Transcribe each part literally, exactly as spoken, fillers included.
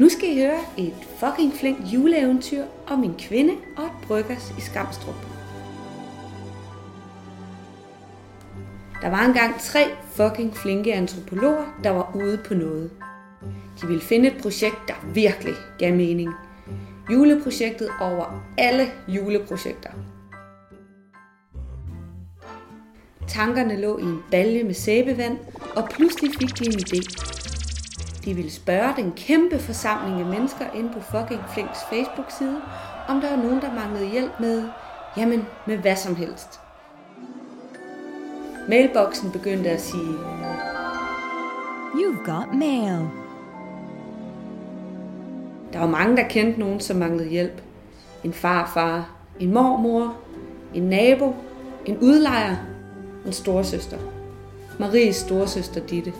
Nu skal I høre et fucking flink juleeventyr om en kvinde og et bryggers i Skamstrup. Der var engang tre fucking flinke antropologer, der var ude på noget. De ville finde et projekt, der virkelig gav mening. Juleprojektet over alle juleprojekter. Tankerne lå i en balje med sæbevand, og pludselig fik de en idé. De ville spørge den kæmpe forsamling af mennesker inde på fucking Flinks Facebook-side, om der var nogen, der manglede hjælp med, jamen, med hvad som helst. Mailboksen begyndte at sige, You've got mail. Der var mange, der kendte nogen, som manglede hjælp. En farfar, en mormor, en nabo, en udlejer, en storesøster. Maries storesøster Ditte.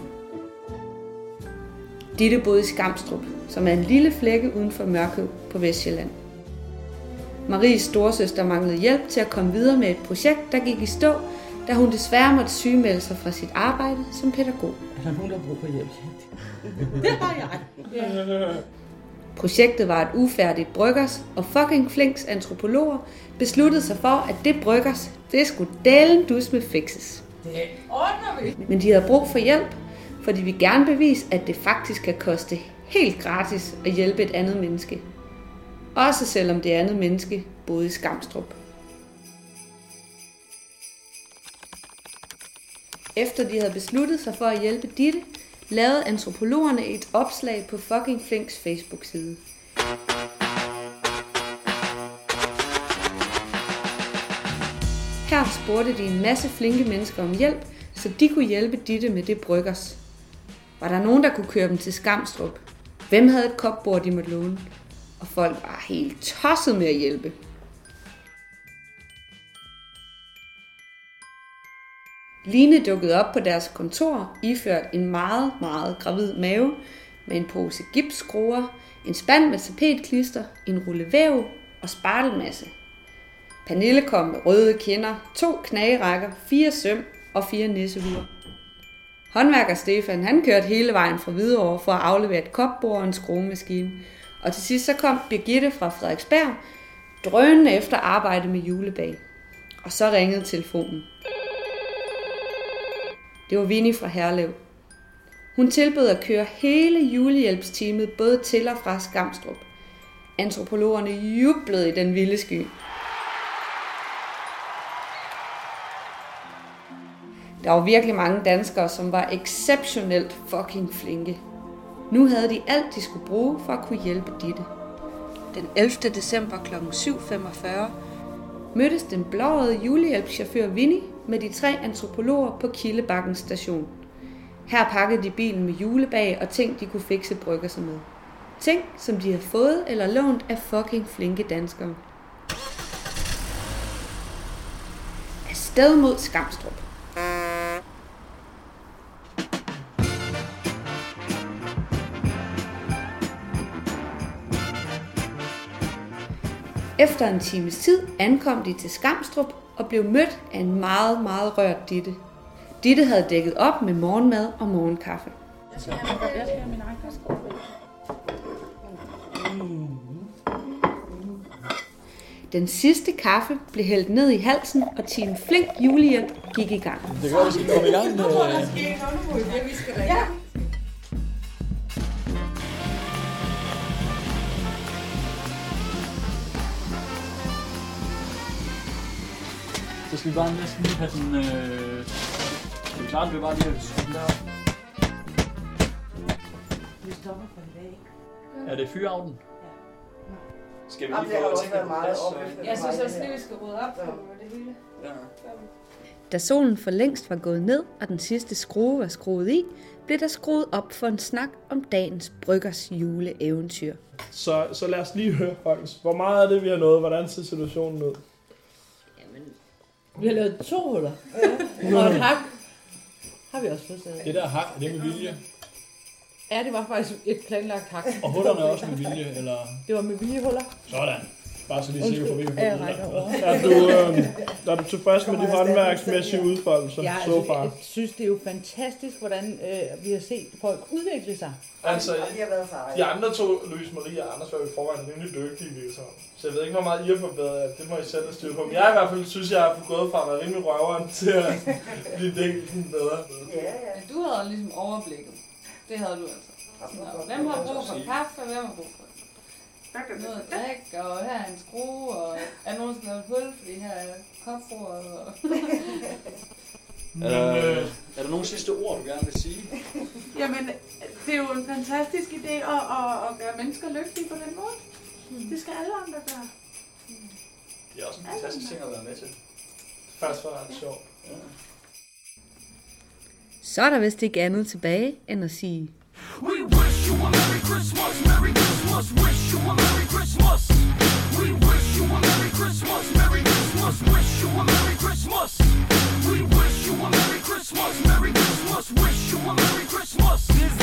Ditte boede i Skamstrup, som er en lille flække uden for Mørkøv på Vestsjælland. Maries storesøster manglede hjælp til at komme videre med et projekt, der gik i stå, da hun desværre måtte sygemelde sig fra sit arbejde som pædagog. Er der nogen, der bruger på hjælp? Det har jeg. Ja. Projektet var et ufærdigt bryggers, og fucking Flinks antropologer besluttede sig for, at det bryggers, det skulle dælen dus med fikses. Det ordner vi. Men de havde brug for hjælp, for de ville gerne bevise, at det faktisk kan koste helt gratis at hjælpe et andet menneske. Også selvom det andet menneske boede i Skamstrup. Efter de havde besluttet sig for at hjælpe Ditte, lavede antropologerne et opslag på fucking Flinks Facebook-side. Her spurgte de en masse flinke mennesker om hjælp, så de kunne hjælpe Ditte med det bryggers. Var der nogen, der kunne køre dem til Skamstrup? Hvem havde et kopbord, de måtte låne? Og folk var helt tosset med at hjælpe. Line dukkede op på deres kontor, iført en meget, meget gravid mave, med en pose gipsskruer, en spand med tapetklister, en rulle væv og spartelmasse. Pernille kom med røde kinder, to knagerækker, fire søm og fire nissehuer. Håndværker Stefan, han kørte hele vejen fra Hvidovre for at aflevere et kopbord og en skruemaskine. Og til sidst så kom Birgitte fra Frederiksberg, drønende efter arbejde med julebag. Og så ringede telefonen. Det var Vinnie fra Herlev. Hun tilbød at køre hele julehjælpsteamet både til og fra Skamstrup. Antropologerne jublede i den vilde sky. Der var virkelig mange danskere, som var exceptionelt fucking flinke. Nu havde de alt, de skulle bruge for at kunne hjælpe Ditte. Den ellevte december klokken syv femogfyrre mødtes den blåøjede julehjælpschauffør Vinnie med de tre antropologer på Kildebakken station. Her pakkede de bilen med julebag og ting, de kunne fikse brygger sig med. Ting, som de havde fået eller lånt af fucking flinke danskere. Afsted mod Skamstrup. Efter en times tid ankom de til Skamstrup og blev mødt af en meget, meget rørt Ditte. Ditte havde dækket op med morgenmad og morgenkaffe. Jeg skal have min egen kaffe. Den sidste kaffe blev hældt ned i halsen, og Team Flink julehjælp gik i gang. Det går, vi skal komme i gang. Nu tror jeg, der skal en håndfuld. Vi skal da i gang. Så skal vi bare næsten lige have den... Øh... Skal vi klare det? Det er bare lige at skubbe der. Vi stopper for i dag. Er det fyraften? Ja. Skal vi Jamen, lige det har få også ting været på meget plads? op efter Jeg synes det også, meget at vi skal rydde op på det hele. Ja. Da solen for længst var gået ned, og den sidste skrue var skruet i, blev der skruet op for en snak om dagens bryggers juleeventyr. Så, så lad os lige høre, folkens. Hvor meget er det, vi har nået? Hvordan ser situationen ud? Vi har lavet to huller. Ja. Og et hak har vi også fået stadig. Det der hak, er det med vilje? Ja, det var faktisk et planlagt hak. Og hullerne er også med vilje, eller? Det var med vilje huller. Sådan. Bare så de er sikre på, at vi kan få Jeg det rækker der. over. Er du, øh, er du tilfreds med de håndværksmæssige udfoldelser Ja, så altså, far? jeg synes, det er jo fantastisk, hvordan øh, vi har set folk udvikle sig. Altså, Og de har været seje. de andre to, Louise Marie og Anders, var jo i forvejen rimelig dygtige, virkelig. Så jeg ved ikke, hvor meget I har forbedret. Det må I selv have styr på. Men jeg i hvert fald synes, jeg har gået fra at være rimelig røveren til at blive dækket bedre. Ja, ja. Men du havde ligesom overblikket. Det havde du altså. Nå, hvem har brug for kaffe, og hvem har brug for noget at drikke, og her er en skrue, og er nogen, der har et hul, fordi her er kopfroret. Og... Men, øh, er der nogle sidste ord, du gerne vil sige? Jamen, det er jo en fantastisk idé at, at, at gøre mennesker lykkelige på den måde. Det skal alle andre gøre. Det er også en fantastisk ting at være med til. Faktisk var det sjovt. Ja. Så er der vist ikke andet tilbage, end at sige... We wish you a Merry Christmas, Merry Christmas, wish you a Merry Christmas. We wish you a Merry Christmas, Merry Christmas, wish you a Merry Christmas. We wish you a Merry Christmas, Merry Christmas, wish you a Merry Christmas.